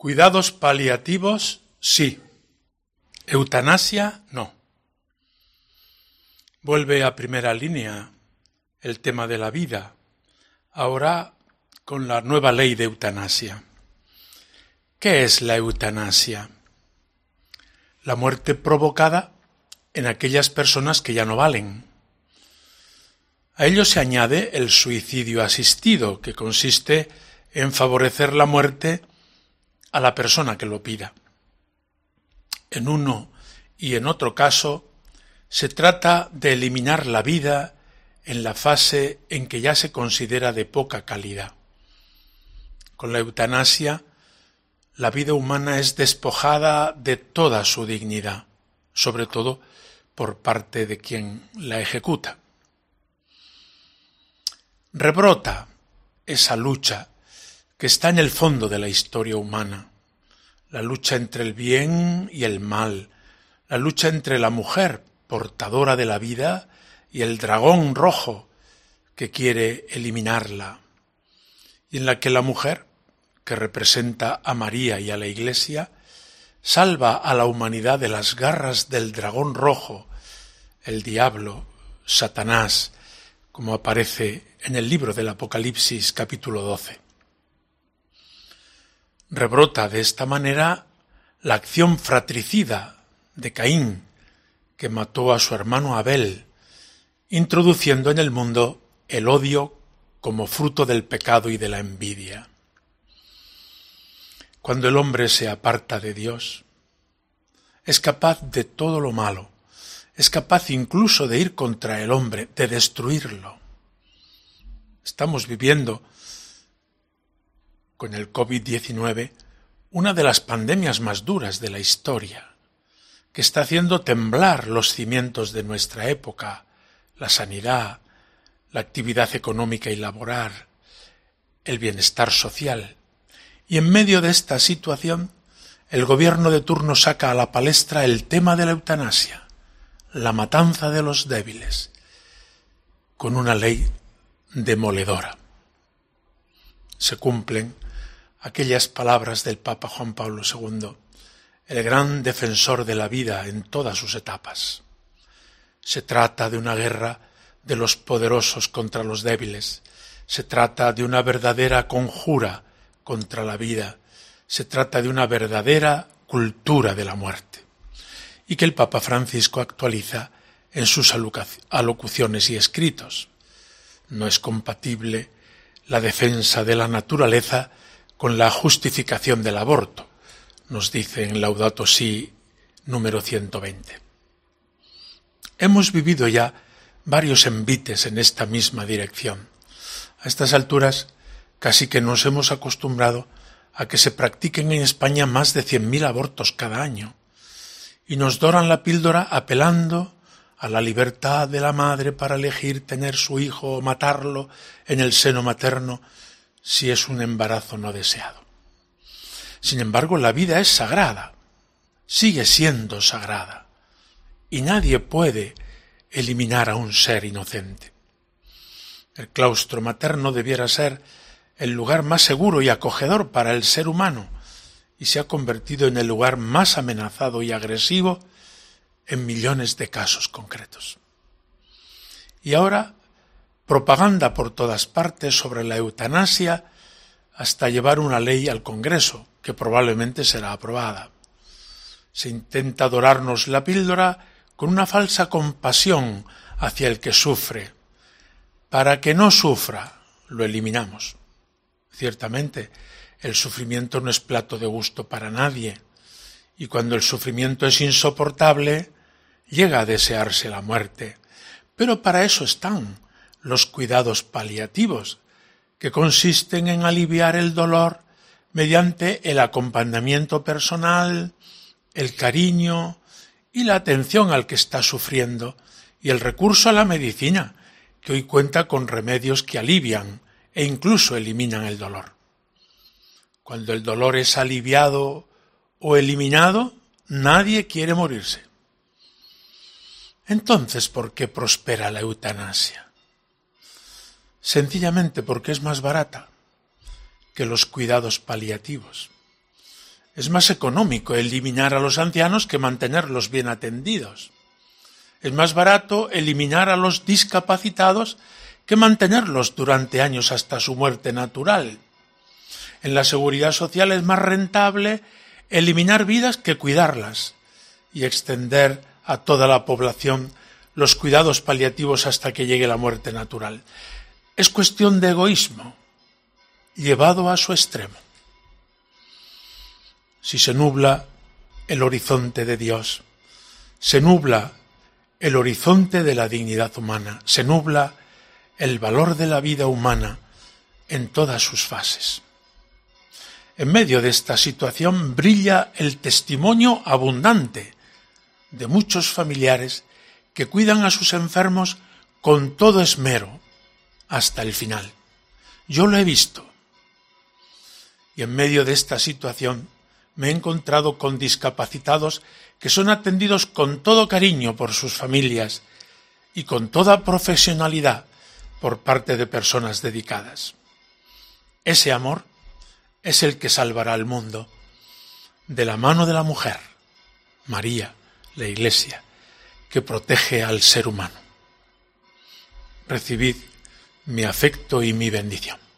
Cuidados paliativos, sí. Eutanasia, no. Vuelve a primera línea el tema de la vida, ahora con la nueva ley de eutanasia. ¿Qué es la eutanasia? La muerte provocada en aquellas personas que ya no valen. A ello se añade el suicidio asistido, que consiste en favorecer la muerte a la persona que lo pida. En uno y en otro caso, se trata de eliminar la vida en la fase en que ya se considera de poca calidad. Con la eutanasia, la vida humana es despojada de toda su dignidad, sobre todo por parte de quien la ejecuta. Rebrota esa lucha que está en el fondo de la historia humana, la lucha entre el bien y el mal, la lucha entre la mujer portadora de la vida y el dragón rojo que quiere eliminarla, y en la que la mujer, que representa a María y a la Iglesia, salva a la humanidad de las garras del dragón rojo, el diablo, Satanás, como aparece en el libro del Apocalipsis capítulo 12. Rebrota de esta manera la acción fratricida de Caín, que mató a su hermano Abel, introduciendo en el mundo el odio como fruto del pecado y de la envidia. Cuando el hombre se aparta de Dios, es capaz de todo lo malo, es capaz incluso de ir contra el hombre, de destruirlo. Estamos viviendo con el COVID-19 una de las pandemias más duras de la historia, que está haciendo temblar los cimientos de nuestra época, la sanidad, la actividad económica y laboral, el bienestar social. Y en medio de esta situación, el gobierno de turno saca a la palestra el tema de la eutanasia, la matanza de los débiles, con una ley demoledora. Se cumplen aquellas palabras del Papa Juan Pablo II, el gran defensor de la vida en todas sus etapas. Se trata de una guerra de los poderosos contra los débiles, se trata de una verdadera conjura contra la vida, se trata de una verdadera cultura de la muerte, y que el Papa Francisco actualiza en sus alocuciones y escritos. No es compatible la defensa de la naturaleza con la justificación del aborto, nos dice en Laudato Si número 120. Hemos vivido ya varios envites en esta misma dirección. A estas alturas casi que nos hemos acostumbrado a que se practiquen en España más de 100.000 abortos cada año, y nos doran la píldora apelando a la libertad de la madre para elegir tener su hijo o matarlo en el seno materno si es un embarazo no deseado. Sin embargo, la vida es sagrada, sigue siendo sagrada, y nadie puede eliminar a un ser inocente. El claustro materno debiera ser el lugar más seguro y acogedor para el ser humano, y se ha convertido en el lugar más amenazado y agresivo en millones de casos concretos. Y ahora, propaganda por todas partes sobre la eutanasia hasta llevar una ley al Congreso, que probablemente será aprobada. Se intenta dorarnos la píldora con una falsa compasión hacia el que sufre. Para que no sufra, lo eliminamos. Ciertamente, el sufrimiento no es plato de gusto para nadie, y cuando el sufrimiento es insoportable, llega a desearse la muerte. Pero para eso están los cuidados paliativos, que consisten en aliviar el dolor mediante el acompañamiento personal, el cariño y la atención al que está sufriendo, y el recurso a la medicina, que hoy cuenta con remedios que alivian e incluso eliminan el dolor. Cuando el dolor es aliviado o eliminado, nadie quiere morirse. Entonces, ¿por qué prospera la eutanasia? Sencillamente porque es más barata que los cuidados paliativos. Es más económico eliminar a los ancianos que mantenerlos bien atendidos. Es más barato eliminar a los discapacitados que mantenerlos durante años hasta su muerte natural. En la seguridad social es más rentable eliminar vidas que cuidarlas y extender a toda la población los cuidados paliativos hasta que llegue la muerte natural. Es cuestión de egoísmo llevado a su extremo. Si se nubla el horizonte de Dios, se nubla el horizonte de la dignidad humana, se nubla el valor de la vida humana en todas sus fases. En medio de esta situación brilla el testimonio abundante de muchos familiares que cuidan a sus enfermos con todo esmero hasta el final. Yo lo he visto. Y en medio de esta situación me he encontrado con discapacitados que son atendidos con todo cariño por sus familias y con toda profesionalidad por parte de personas dedicadas. Ese amor es el que salvará al mundo de la mano de la mujer, María, la Iglesia, que protege al ser humano. Recibid mi afecto y mi bendición.